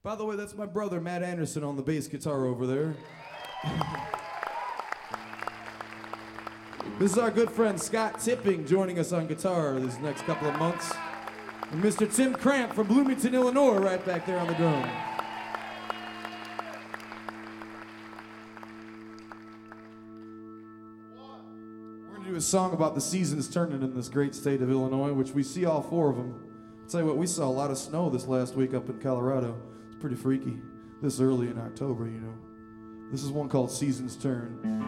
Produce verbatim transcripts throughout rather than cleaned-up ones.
By the way, that's my brother, Matt Anderson, on the bass guitar over there. This is our good friend, Scott Tipping, joining us on guitar these next couple of months. And Mister Tim Cramp from Bloomington, Illinois, right back there on the drum. We're going to do a song about the seasons turning in this great state of Illinois, which we see all four of them. I'll tell you what, we saw a lot of snow this last week up in Colorado. It's pretty freaky. This early in October, you know. This is one called Seasons Turn.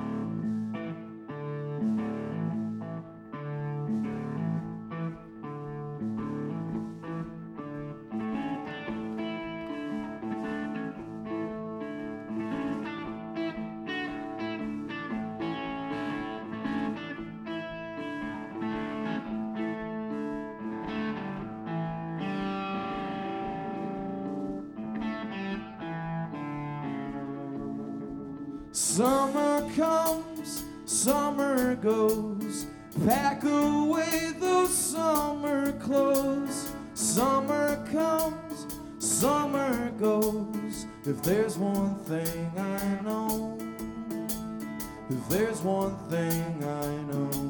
Summer comes, summer goes, pack away those summer clothes. Summer comes, summer goes. If there's one thing I know, if there's one thing I know.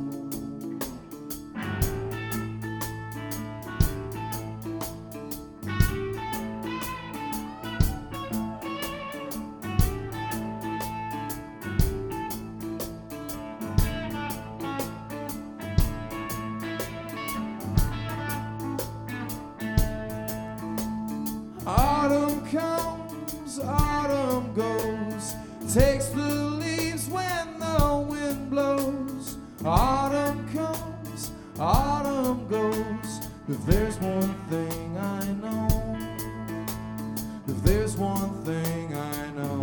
Autumn comes, autumn goes, takes the leaves when the wind blows. Autumn comes, autumn goes. If there's one thing I know, if there's one thing I know.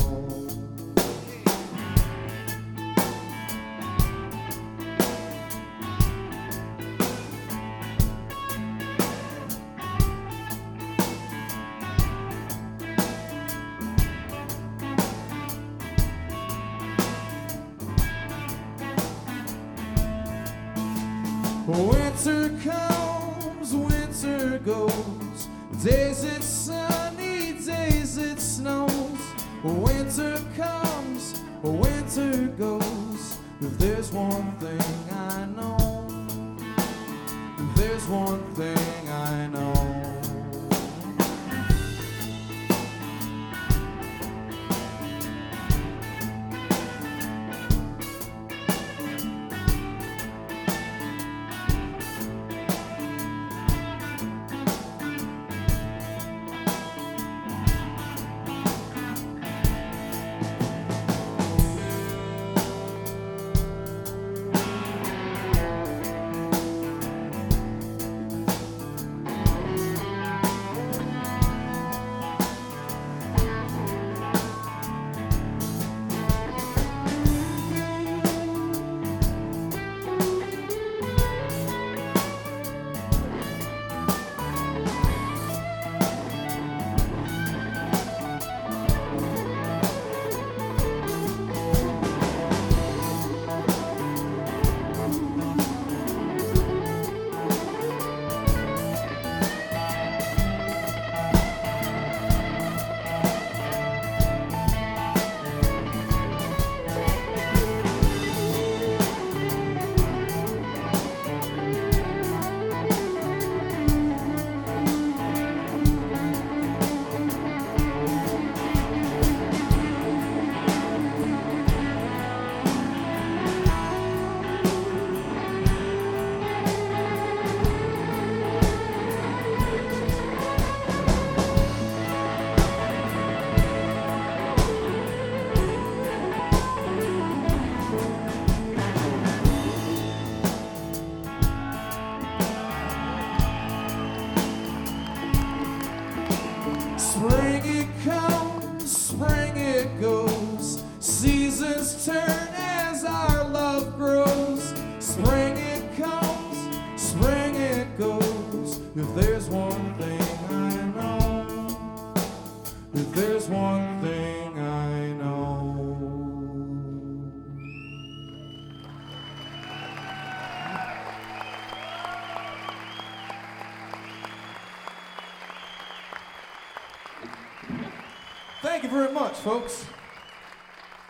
Winter comes, winter goes, days it's sunny, days it snows. Winter comes, winter goes. If there's one thing I know, if there's one thing I know. Spring it comes, spring it goes, seasons turn as our love grows. Spring it comes, spring it goes. If there's one thing I know, if there's one thing I know. Thank you very much, folks.